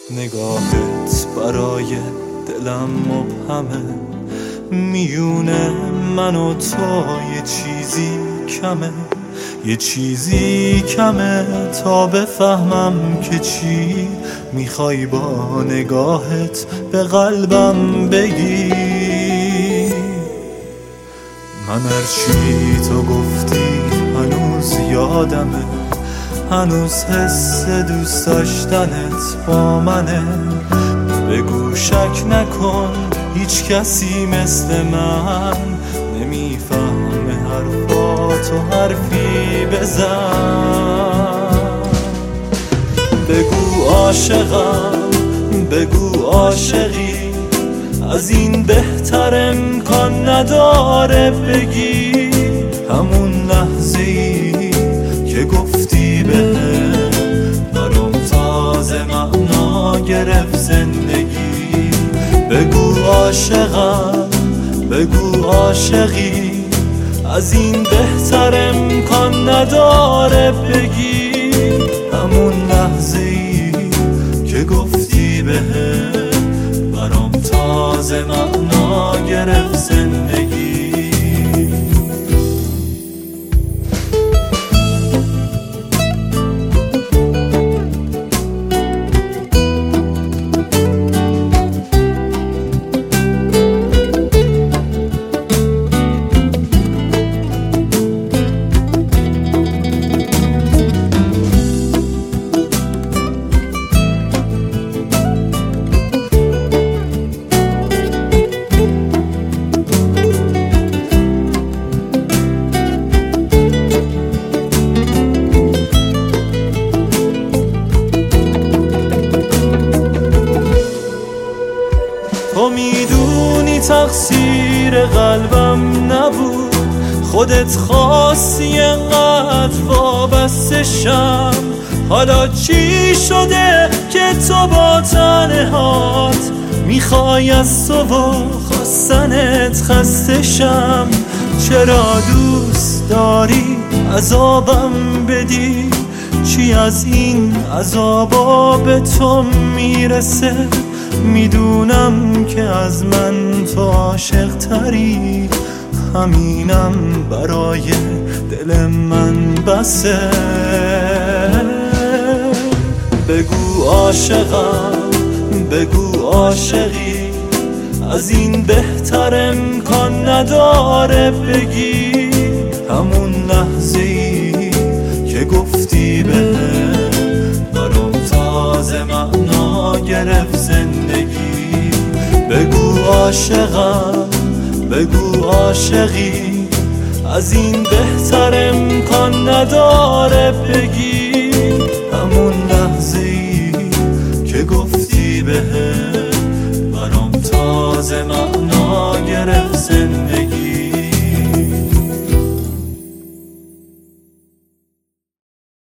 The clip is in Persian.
نگاهت برای دلم مبهمه، میونه من و تو یه چیزی کمه، یه چیزی کمه تا بفهمم که چی میخوای با نگاهت به قلبم بگی. من هرچی تو گفتی هنوز یادمه، هنوز حس دوست داشتنت با منه. بگو شک نکن هیچ کسی مثل من نمیفهمه حرفاتو حرفی بزن. بگو عاشقم، بگو عاشقی، از این بهتر امکان نداره بگی. همون لحظه‌ای که گفتی بهم برام تازه معنا گرفت زندگی. بگو عاشقم، بگو عاشقی، از این بهتر امکان نداره بگی. همون لحظه‌ای که گفتی بهم برام تازه معنا گرفت زندگی. تو میدونی تقصیر قلبم نبود، خودت خواستی انقدر وابسته شم. حالا چی شده که تو با تنهات میخوای از تو و خواستنت خسته شم؟ چرا دوست داری عذابم بدی؟ چی از این عذابا به تو میرسه؟ میدونم که از من تو عاشق تری، همینم برای دل من بسه. بگو عاشقم، بگو عاشقی، از این بهتر امکان نداره بگی. همون لحظه‌ای که گفتی بهم برام تازه معنا گرفت زندگی. بگو عاشقم، بگو عاشقی، از این بهتر امکان نداره بگی. همون لحظه‌ای که گفتی بهم برام تازه معنا گرفت زندگی.